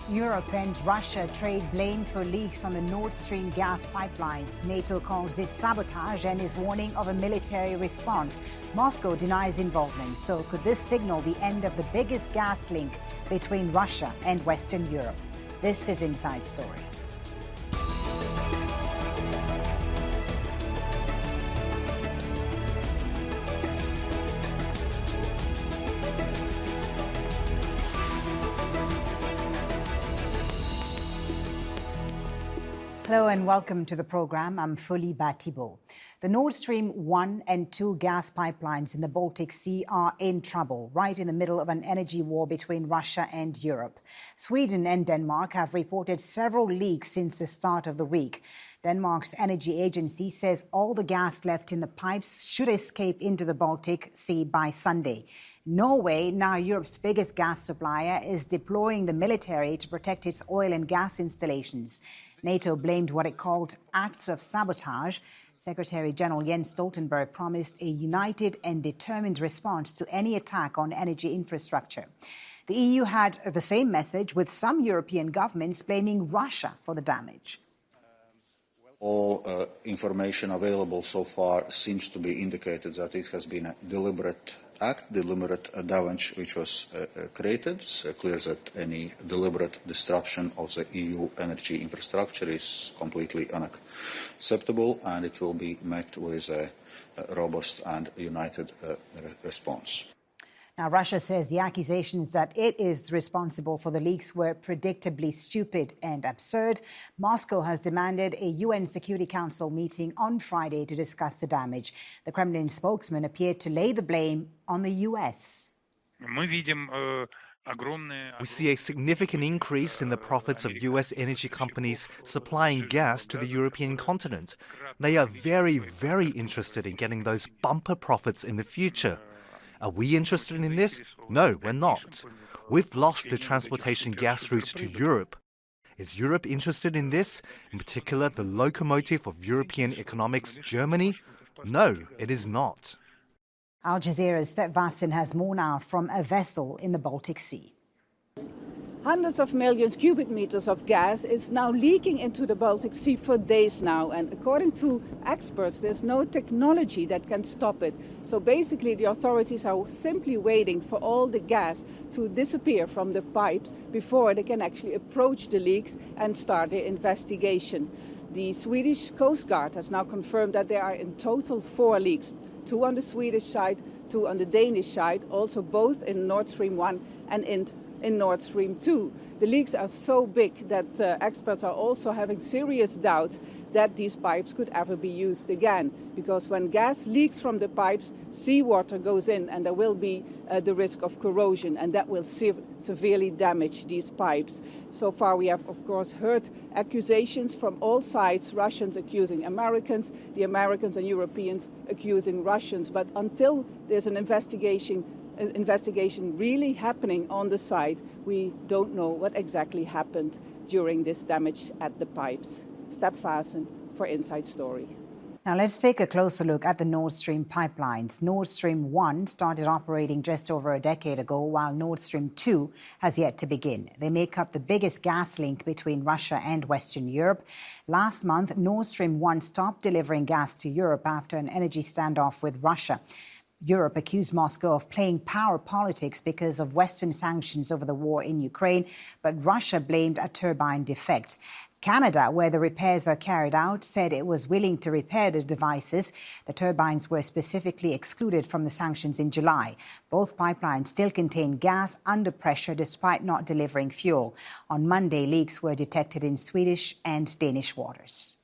Europe and Russia trade blame for leaks on the Nord Stream gas pipelines. NATO calls it sabotage and is warning of a military response. Moscow denies involvement. So could this signal the end of the biggest gas link between Russia and Western Europe? This is Inside Story. Hello and welcome to the program. I'm Foliba Thibault. The Nord Stream 1 and 2 gas pipelines in the Baltic Sea are in trouble, right in the middle of an energy war between Russia and Europe. Sweden and Denmark have reported several leaks since the start of the week. Denmark's energy agency says all the gas left in the pipes should escape into the Baltic Sea by Sunday. Norway, now Europe's biggest gas supplier, is deploying the military to protect its oil and gas installations. NATO blamed what it called acts of sabotage. Secretary General Jens Stoltenberg promised a united and determined response to any attack on energy infrastructure. The EU had the same message, with some European governments blaming Russia for the damage. All information available so far seems to be indicated that it has been a deliberate act, deliberate damage which was created. It's clear that any deliberate disruption of the EU energy infrastructure is completely unacceptable, and it will be met with a robust and united response. Now, Russia says the accusations that it is responsible for the leaks were predictably stupid and absurd. Moscow has demanded a UN Security Council meeting on Friday to discuss the damage. The Kremlin spokesman appeared to lay the blame on the US. We see a significant increase in the profits of US energy companies supplying gas to the European continent. They are very, very interested in getting those bumper profits in the future. Are we interested in this? No, we're not. We've lost the transportation gas route to Europe. Is Europe interested in this, in particular the locomotive of European economics, Germany? No, it is not. Al Jazeera's Step Vassin has more now from a vessel in the Baltic Sea. Hundreds of millions cubic meters of gas is now leaking into the Baltic Sea for days now, and according to experts, there's no technology that can stop it. So basically the authorities are simply waiting for all the gas to disappear from the pipes before they can actually approach the leaks and start their investigation. The Swedish Coast Guard has now confirmed that there are in total 4 leaks, 2 on the Swedish side, 2 on the Danish side, also both in Nord Stream 1 and in Nord Stream 2. The leaks are so big that experts are also having serious doubts that these pipes could ever be used again, because when gas leaks from the pipes, seawater goes in and there will be the risk of corrosion, and that will severely damage these pipes. So far we have, of course, heard accusations from all sides, Russians accusing Americans, the Americans and Europeans accusing Russians, but until there's an investigation really happening on the site, we don't know what exactly happened during this damage at the pipes. Step Vassin for Inside Story. Now let's take a closer look at the Nord Stream pipelines. Nord Stream 1 started operating just over a decade ago, while Nord Stream 2 has yet to begin. They make up the biggest gas link between Russia and Western Europe. Last month, Nord Stream 1 stopped delivering gas to Europe after an energy standoff with Russia. Europe accused Moscow of playing power politics because of Western sanctions over the war in Ukraine, but Russia blamed a turbine defect. Canada, where the repairs are carried out, said it was willing to repair the devices. The turbines were specifically excluded from the sanctions in July. Both pipelines still contain gas under pressure despite not delivering fuel. On Monday, leaks were detected in Swedish and Danish waters.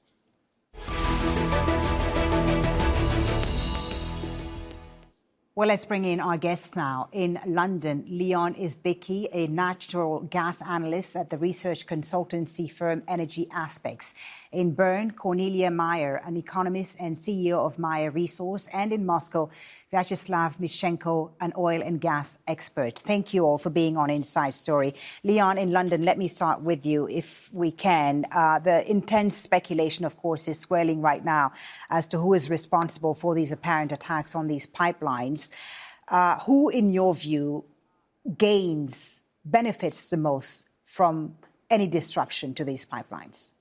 Well, let's bring in our guests now. In London, Leon Izbiki, a natural gas analyst at the research consultancy firm Energy Aspects. In Bern, Cornelia Meyer, an economist and CEO of Meyer Resource. And in Moscow, Vyacheslav Mishchenko, an oil and gas expert. Thank you all for being on Inside Story. Leon, in London, let me start with you, if we can. The intense speculation, of course, is swirling right now as to who is responsible for these apparent attacks on these pipelines. Who, in your view, benefits the most from any disruption to these pipelines?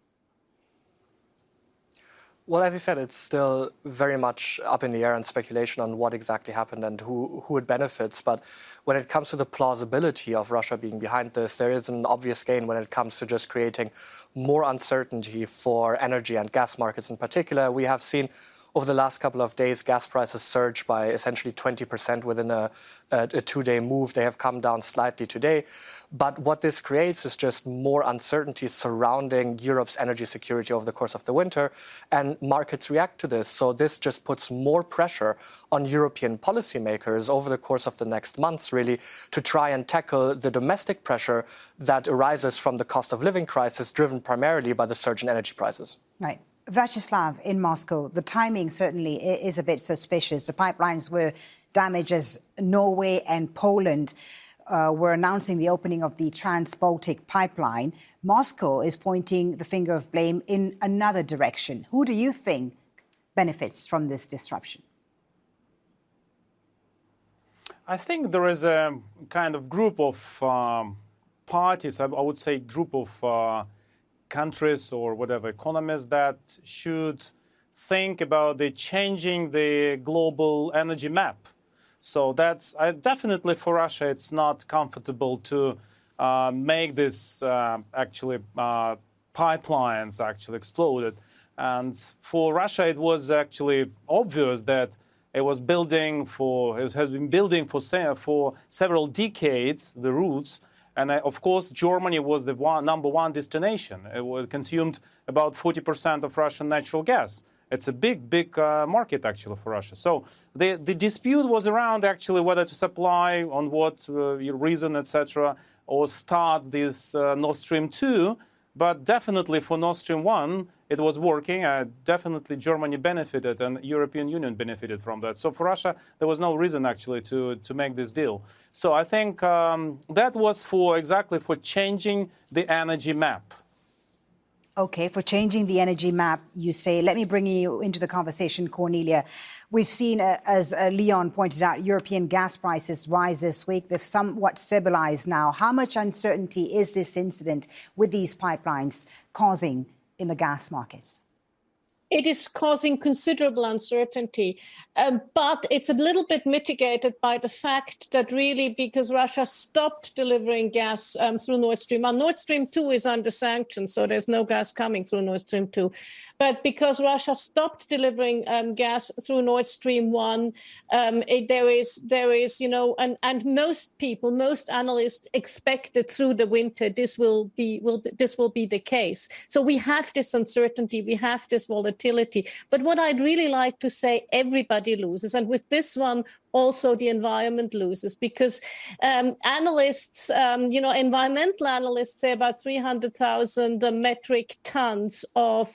Well, as you said, it's still very much up in the air and speculation on what exactly happened and who it benefits. But when it comes to the plausibility of Russia being behind this, there is an obvious gain when it comes to just creating more uncertainty for energy and gas markets in particular. We have seen over the last couple of days, gas prices surged by essentially 20% within a two-day move. They have come down slightly today. But what this creates is just more uncertainty surrounding Europe's energy security over the course of the winter, and markets react to this. So this just puts more pressure on European policymakers over the course of the next months, really, to try and tackle the domestic pressure that arises from the cost of living crisis, driven primarily by the surge in energy prices. Right. Vyacheslav, in Moscow, the timing certainly is a bit suspicious. The pipelines were damaged as Norway and Poland were announcing the opening of the Trans-Baltic pipeline. Moscow is pointing the finger of blame in another direction. Who do you think benefits from this disruption? I think there is a kind of group of parties, I would say group of countries or whatever economies that should think about changing the global energy map. So that's definitely for Russia. It's not comfortable to make this pipelines actually exploded. And for Russia, it was actually obvious that it has been building for several decades the routes. And of course, Germany was the number one destination. It consumed about 40% of Russian natural gas. It's a big market, actually, for Russia. So the dispute was around, actually, whether to supply, on what reason, etc., or start this Nord Stream 2. But definitely for Nord Stream 1, it was working. Definitely Germany benefited and European Union benefited from that. So for Russia, there was no reason, actually, to make this deal. So I think that was exactly for changing the energy map. OK, for changing the energy map, you say. Let me bring you into the conversation, Cornelia. We've seen, as Leon pointed out, European gas prices rise this week. They've somewhat stabilized now. How much uncertainty is this incident with these pipelines causing in the gas markets? It is causing considerable uncertainty, but it's a little bit mitigated by the fact that really, because Russia stopped delivering gas through Nord Stream 1, Nord Stream 2 is under sanctions, so there's no gas coming through Nord Stream 2. But because Russia stopped delivering gas through Nord Stream 1, there is, and most analysts expect that through the winter this will be the case. So we have this uncertainty, we have this volatility. But what I'd really like to say, everybody loses, and with this one, also the environment loses, because analysts, environmental analysts say about 300,000 metric tons of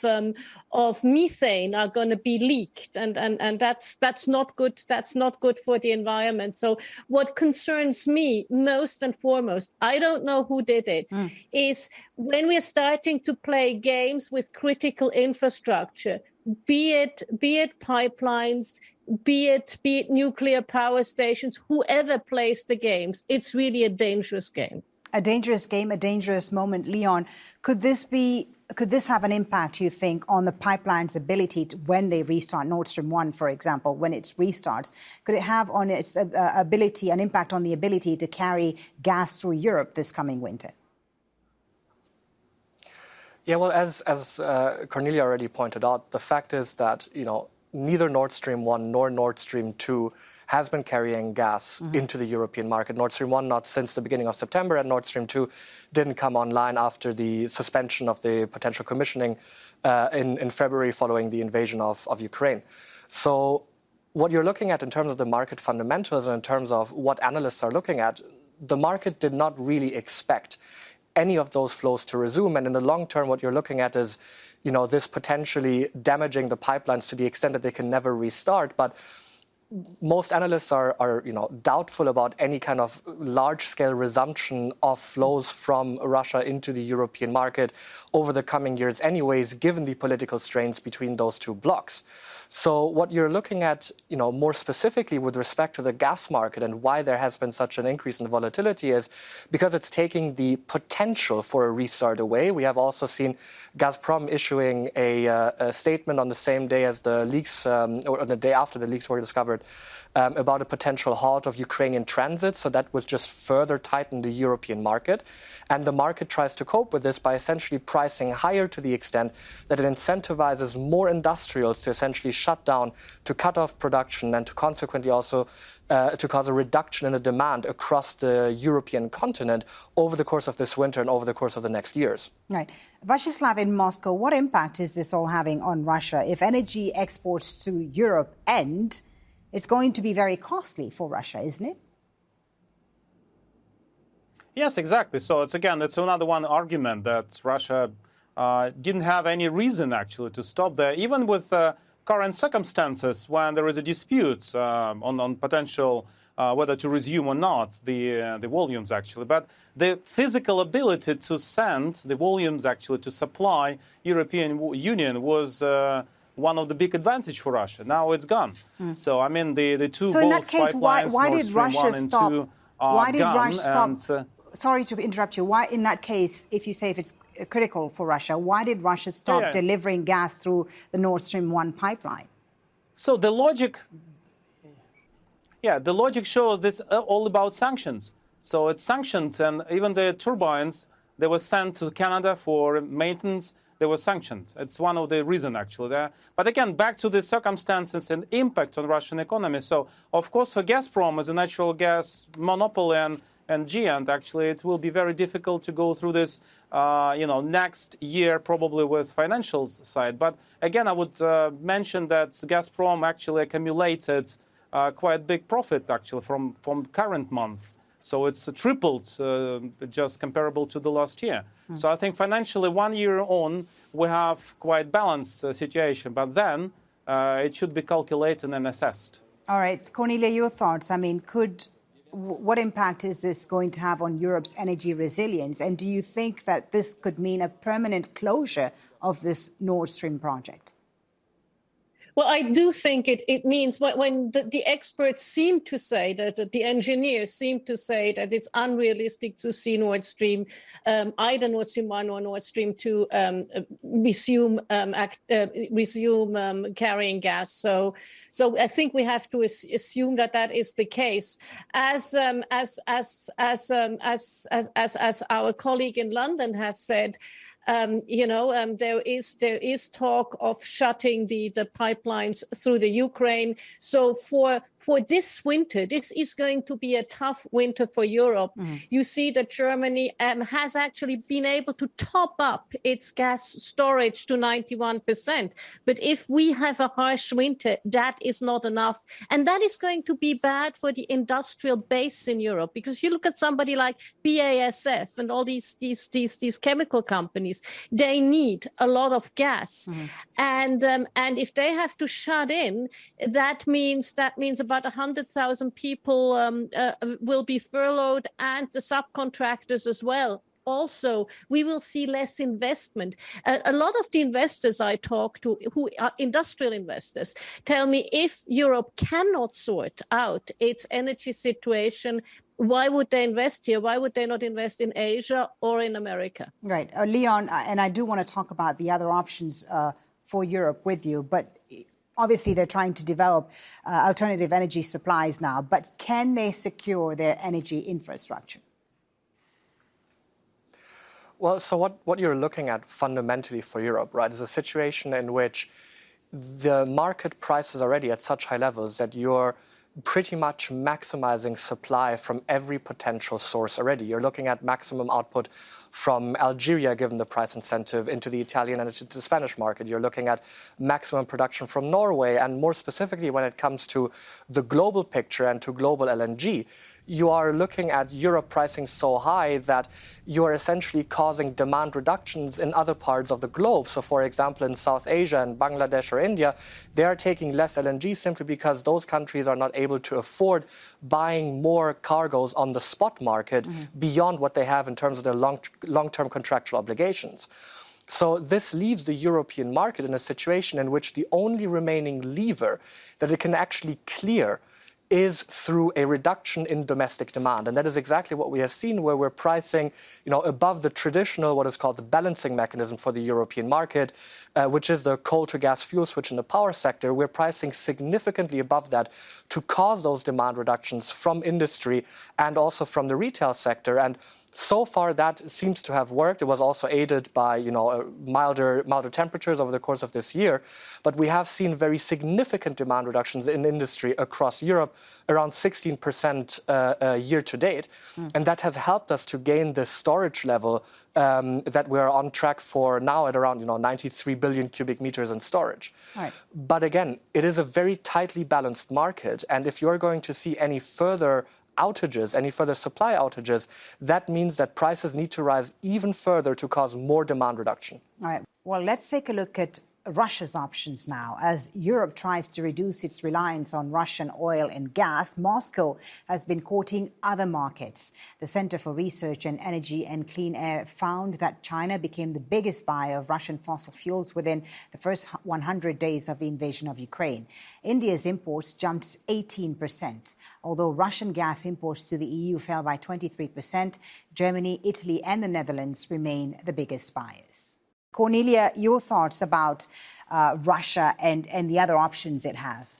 methane are going to be leaked, and that's not good. That's not good for the environment. So what concerns me most and foremost, I don't know who did it, is when we're starting to play games with critical infrastructure, be it pipelines, be it nuclear power stations, whoever plays the games, it's really a dangerous game. A dangerous game, a dangerous moment. Leon, could this have an impact, you think, on the pipeline's ability to, when they restart, Nord Stream 1, for example, when it restarts, could it have on its ability, an impact on the ability to carry gas through Europe this coming winter? Yeah, well, as Cornelia already pointed out, the fact is that, neither Nord Stream 1 nor Nord Stream 2 has been carrying gas into the European market. Nord Stream 1 not since the beginning of September, and Nord Stream 2 didn't come online after the suspension of the potential commissioning in February following the invasion of Ukraine. So what you're looking at in terms of the market fundamentals and in terms of what analysts are looking at, the market did not really expect any of those flows to resume. And in the long term, what you're looking at is, this potentially damaging the pipelines to the extent that they can never restart. But most analysts are doubtful about any kind of large-scale resumption of flows from Russia into the European market over the coming years anyways, given the political strains between those two blocs. So what you're looking at, more specifically with respect to the gas market and why there has been such an increase in volatility is because it's taking the potential for a restart away. We have also seen Gazprom issuing a statement on the same day as the leaks, or on the day after the leaks were discovered, about a potential halt of Ukrainian transit. So that would just further tighten the European market. And the market tries to cope with this by essentially pricing higher to the extent that it incentivizes more industrials to essentially shut down, to cut off production, and to consequently also to cause a reduction in the demand across the European continent over the course of this winter and over the course of the next years. Right. Vyacheslav in Moscow, what impact is this all having on Russia? If energy exports to Europe end, it's going to be very costly for Russia, isn't it? Yes, exactly. So it's another one argument that Russia didn't have any reason actually to stop there, even with current circumstances when there is a dispute on potential whether to resume or not the volumes actually. But the physical ability to send the volumes actually to supply European Union was one of the big advantage for Russia. Now it's gone. So I mean the two so in that both case, why did Russia stop? Why did Russia stop? Sorry to interrupt you. Why, in that case, if it's critical for Russia, why did Russia stop delivering gas through the Nord Stream 1 pipeline? So the logic shows this all about sanctions. So it's sanctions, and even the turbines, they were sent to Canada for maintenance. They were sanctioned. It's one of the reasons, actually, there. But again, back to the circumstances and impact on Russian economy. So, of course, for Gazprom as a natural gas monopoly and giant, actually, it will be very difficult to go through this, next year, probably with financial side. But again, I would mention that Gazprom actually accumulated quite big profit, actually, from current month. So it's tripled, just comparable to the last year. So I think financially, 1 year on, we have quite balanced situation. But then it should be calculated and assessed. All right. Cornelia, your thoughts. I mean, what impact is this going to have on Europe's energy resilience? And do you think that this could mean a permanent closure of this Nord Stream project? Well, I do think it means when the experts seem to say that the engineers seem to say that it's unrealistic to see Nord Stream, either Nord Stream 1 or Nord Stream 2 resume carrying gas. So I think we have to assume that is the case. As our colleague in London has said, there is talk of shutting the pipelines through the Ukraine. So for this winter, this is going to be a tough winter for Europe. You see that Germany has actually been able to top up its gas storage to 91%. But if we have a harsh winter, that is not enough. And that is going to be bad for the industrial base in Europe, because you look at somebody like BASF and all these chemical companies, they need a lot of gas. And if they have to shut in, that means about 100,000 people will be furloughed, and the subcontractors as well. Also, we will see less investment. A lot of the investors I talk to, who are industrial investors, tell me if Europe cannot sort out its energy situation, why would they invest here? Why would they not invest in Asia or in America? Right. Leon, and I do want to talk about the other options for Europe with you, but obviously they're trying to develop alternative energy supplies now, but can they secure their energy infrastructure? Well, so what you're looking at fundamentally for Europe, right, is a situation in which the market price is already at such high levels that you're pretty much maximizing supply from every potential source already. You're looking at maximum output from Algeria, given the price incentive, into the Italian and into the Spanish market. You're looking at maximum production from Norway. And more specifically, when it comes to the global picture and to global LNG, you are looking at Europe pricing so high that you are essentially causing demand reductions in other parts of the globe. So, for example, in South Asia and Bangladesh or India, they are taking less LNG simply because those countries are not able to afford buying more cargoes on the spot market beyond what they have in terms of their long-term contractual obligations. So this leaves the European market in a situation in which the only remaining lever that it can actually clear is through a reduction in domestic demand. And that is exactly what we have seen, where we're pricing, above the traditional, what is called the balancing mechanism for the European market, which is the coal to gas fuel switch in the power sector. We're pricing significantly above that to cause those demand reductions from industry and also from the retail sector. And so far, that seems to have worked. It was also aided by, milder temperatures over the course of this year. But we have seen very significant demand reductions in industry across Europe, around 16% year to date. And that has helped us to gain the storage level that we're on track for now at around, 93 billion cubic meters in storage. Right. But again, it is a very tightly balanced market. And if you're going to see any further outages, any further supply outages, that means that prices need to rise even further to cause more demand reduction. All right. Well, let's take a look at Russia's options now. As Europe tries to reduce its reliance on Russian oil and gas, Moscow has been courting other markets. The Center for Research in Energy and Clean Air found that China became the biggest buyer of Russian fossil fuels within the first 100 days of the invasion of Ukraine. India's imports jumped 18%. Although Russian gas imports to the EU fell by 23%, Germany, Italy and the Netherlands remain the biggest buyers. Cornelia, your thoughts about Russia and the other options it has?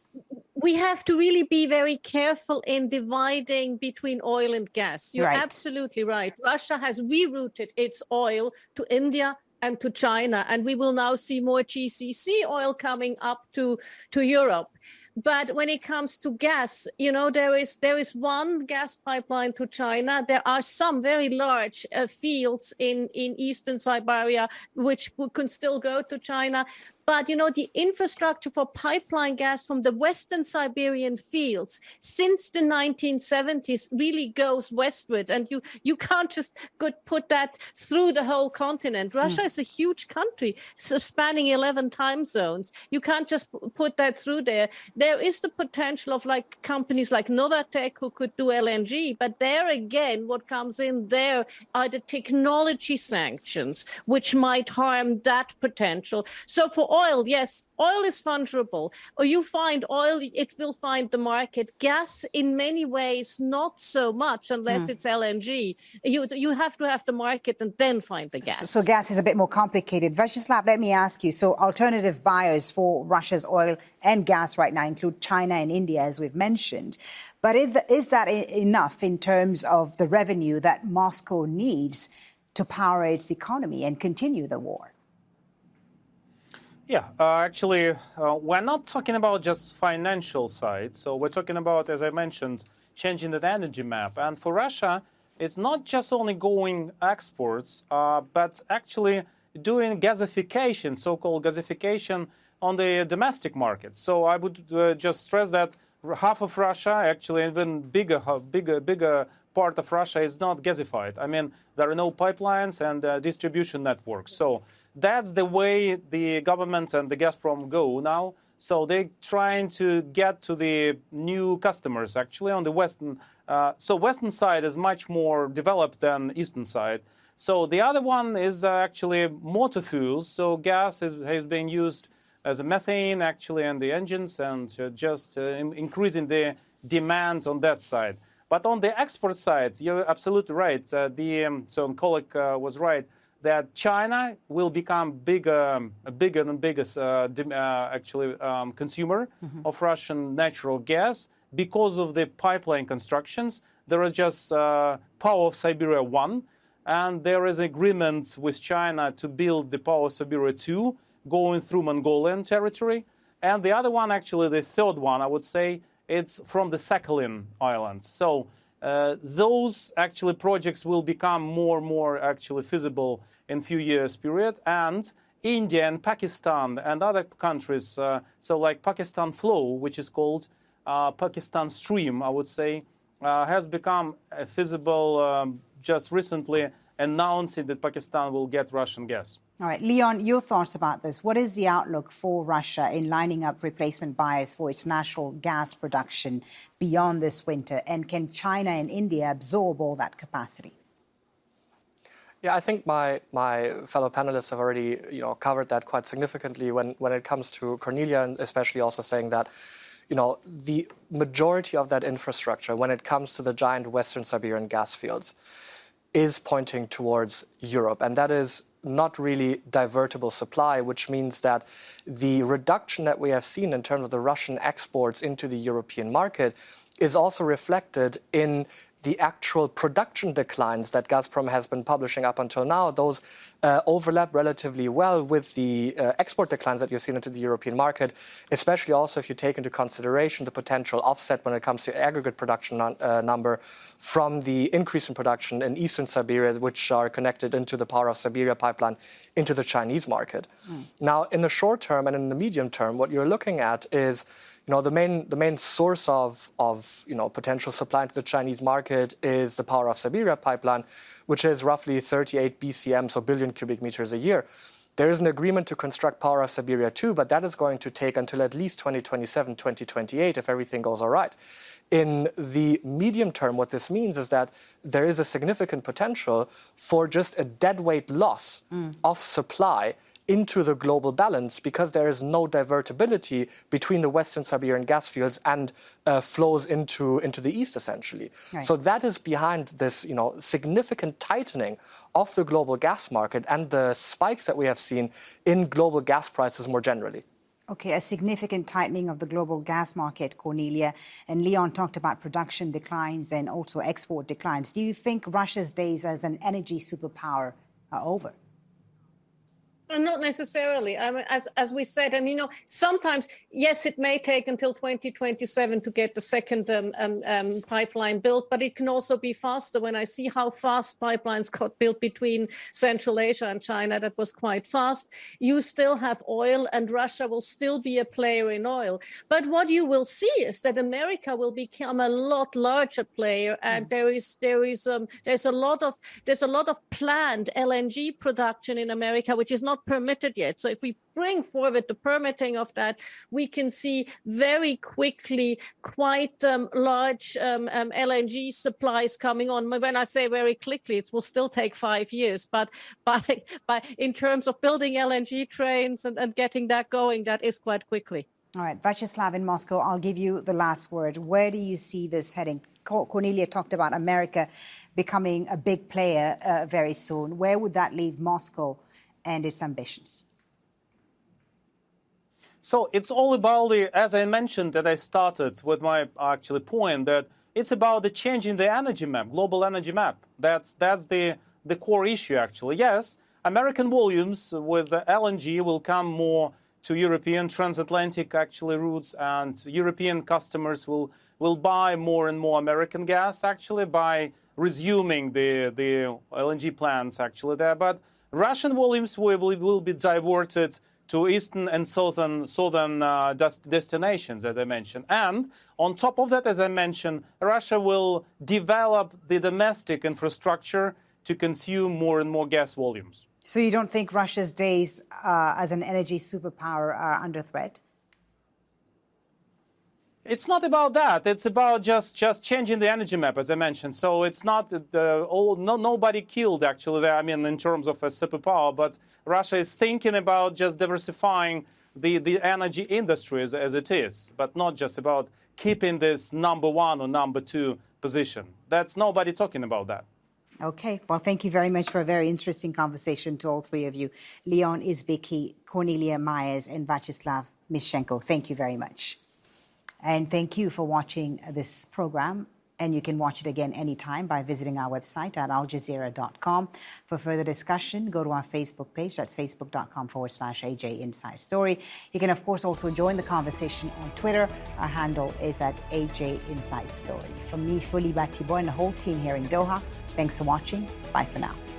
We have to really be very careful in dividing between oil and gas. You're absolutely right. Russia has rerouted its oil to India and to China, and we will now see more GCC oil coming up to Europe. But when it comes to gas, there is one gas pipeline to China. There are some very large fields in eastern Siberia which can still go to China. But, the infrastructure for pipeline gas from the Western Siberian fields since the 1970s really goes westward. And you can't just put that through the whole continent. Russia is a huge country spanning 11 time zones. You can't just put that through there. There is the potential of companies like Novatek who could do LNG. But there again, what comes in there are the technology sanctions, which might harm that potential. So for oil, yes, oil is fungible. Or you find oil, it will find the market. Gas, in many ways, not so much unless it's LNG. You have to have the market and then find the gas. So gas is a bit more complicated. Vyacheslav, let me ask you. So alternative buyers for Russia's oil and gas right now include China and India, as we've mentioned. But is that enough in terms of the revenue that Moscow needs to power its economy and continue the war? Yeah, actually, we're not talking about just financial side. So we're talking about, as I mentioned, changing the energy map. And for Russia, it's not just only going exports, but actually doing gasification, so-called gasification on the domestic market. So I would just stress that half of Russia, actually even bigger part of Russia is not gasified. I mean, there are no pipelines and distribution networks. So that's the way the government and the Gazprom go now. So they're trying to get to the new customers, actually, on the western. So western side is much more developed than eastern side. So the other one is actually motor fuels. So gas has been used as a methane, actually, in the engines and just increasing the demand on that side. But on the export side, you're absolutely right. So colleague was right that China will become bigger than biggest consumer of Russian natural gas because of the pipeline constructions. There is just Power of Siberia 1, and there is agreement with China to build the Power of Siberia 2 going through Mongolian territory. And the other one, actually the third one, I would say, it's from the Sakhalin Islands. So those actually projects will become more and more actually feasible in few years period. And India and Pakistan and other countries, so like Pakistan Flow, which is called Pakistan Stream, I would say, has become feasible just recently, announcing that Pakistan will get Russian gas. All right, Leon, your thoughts about this. What is the outlook for Russia in lining up replacement buyers for its natural gas production beyond this winter? And can China and India absorb all that capacity? Yeah, I think my fellow panelists have already covered that quite significantly when it comes to Cornelia, and especially also saying that the majority of that infrastructure, when it comes to the giant Western Siberian gas fields, is pointing towards Europe. And that is not really divertible supply, which means that the reduction that we have seen in terms of the Russian exports into the European market is also reflected in the actual production declines that Gazprom has been publishing up until now. Those overlap relatively well with the export declines that you've seen into the European market, especially also if you take into consideration the potential offset when it comes to aggregate production number from the increase in production in eastern Siberia, which are connected into the Power of Siberia pipeline into the Chinese market. Now, in the short term and in the medium term, what you're looking at is the main source of potential supply into the Chinese market is the Power of Siberia pipeline, which is roughly 38 BCM, so billion cubic meters a year. There is an agreement to construct Power of Siberia 2, but that is going to take until at least 2027, 2028, if everything goes all right. In the medium term, what this means is that there is a significant potential for just a deadweight loss of supply into the global balance, because there is no divertibility between the Western Siberian gas fields and flows into the east, essentially. Right. So that is behind this significant tightening of the global gas market and the spikes that we have seen in global gas prices more generally. Okay, a significant tightening of the global gas market, Cornelia. And Leon talked about production declines and also export declines. Do you think Russia's days as an energy superpower are over? Not necessarily. I mean, as we said, sometimes, yes, it may take until 2027 to get the second pipeline built, but it can also be faster. When I see how fast pipelines got built between Central Asia and China, that was quite fast. You still have oil, and Russia will still be a player in oil. But what you will see is that America will become a lot larger player, and there's a lot of planned LNG production in America, which is not permitted yet. So if we bring forward the permitting of that, we can see very quickly quite large LNG supplies coming on. When I say very quickly, it will still take 5 years. But in terms of building LNG trains and getting that going, that is quite quickly. All right, Vyacheslav in Moscow, I'll give you the last word. Where do you see this heading? Cornelia talked about America becoming a big player very soon. Where would that leave Moscow and its ambitions? So it's all about as I mentioned, that I started with my point, that it's about the changing the energy map, global energy map. That's the core issue, actually. Yes, American volumes with the LNG will come more to European transatlantic routes, and European customers will buy more and more American gas by resuming the LNG plants there. But Russian volumes will be diverted to eastern and southern destinations, as I mentioned. And on top of that, as I mentioned, Russia will develop the domestic infrastructure to consume more and more gas volumes. So you don't think Russia's days as an energy superpower are under threat? It's not about that. It's about just changing the energy map, as I mentioned. So it's not nobody killed there. In terms of a superpower, but Russia is thinking about just diversifying the energy industry as it is, but not just about keeping this number one or number two position. That's nobody talking about that. Okay. Well, thank you very much for a very interesting conversation to all three of you. Leon Izbeki, Cornelia Myers, and Vyacheslav Mishchenko. Thank you very much. And thank you for watching this program. And you can watch it again anytime by visiting our website at aljazeera.com. For further discussion, go to our Facebook page. That's facebook.com/AJ Inside Story. You can, of course, also join the conversation on Twitter. Our handle is at AJ Inside Story. From me, Fuli Batibo, and the whole team here in Doha, thanks for watching. Bye for now.